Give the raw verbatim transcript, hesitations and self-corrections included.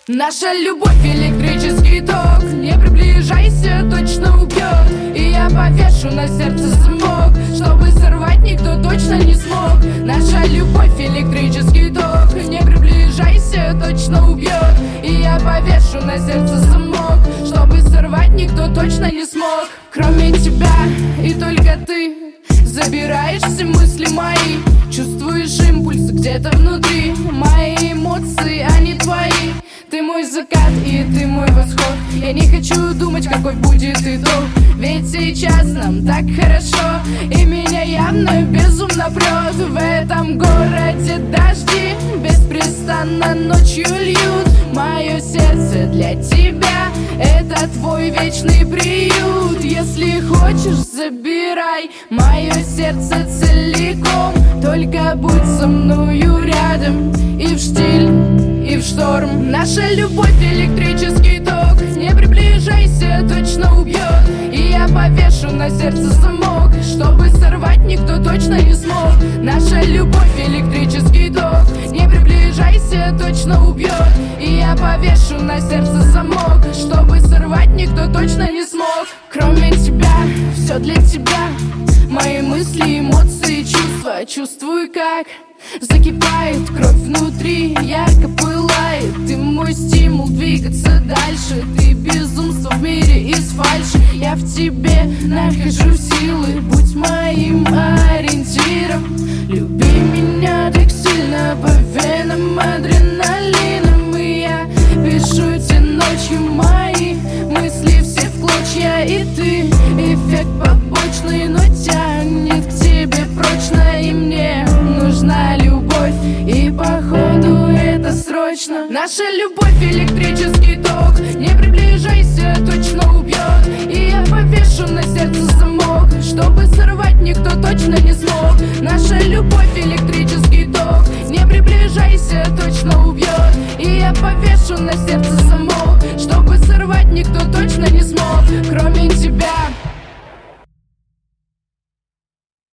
Наша любовь электрический ток, не приближайся, точно убьет. И я повешу на сердце замок, чтобы сорвать никто точно не смог. Наша любовь электрический ток, не приближайся, точно убьет. И я повешу на сердце замок, чтобы сорвать никто точно не смог. Кроме тебя и только ты забираешь все мысли мои. Чувствуешь импульсы где-то внутри, мои эмоции, они твои. Ты мой закат и ты мой восход. Я не хочу думать, какой будет итог, ведь сейчас нам так хорошо. И меня явно безумно прет. В этом городе дожди беспрестанно ночью льют. Мое сердце для тебя — это твой вечный приют. Если хочешь, забирай мое сердце целиком. Только будь со мною рядом и в штиль, и в шторм. Наша любовь электрический ток, не приближайся, точно убьет. И я повешу на сердце замок, чтобы сорвать никто точно не смог. Наша любовь электрический ток, не приближайся, точно убьет. И я повешу на сердце замок, чтобы сорвать никто точно не смог. Кроме тебя, все для тебя. Мои мысли, эмоции, чувства. Чувствую, как закипает кровь внутри, ярко пылает. Ты мой стимул двигаться дальше. Ты безумство в мире из фальши. Я в тебе нахожу силы. Будь моим ориентиром. Люби меня так сильно, по венам адреналином. И я пишу тебе ночью мои мысли все в клочья. И ты эффект побочный, но тянет к тебе прочно. И мне нужна любовь, и походу это срочно. Наша любовь электрический ток, не приближайся, точно убьет. И я повешу на сердце замок, чтобы сорвать никто точно не смог. Наша любовь электрический ток, не приближайся, точно убьет. И я повешу на сердце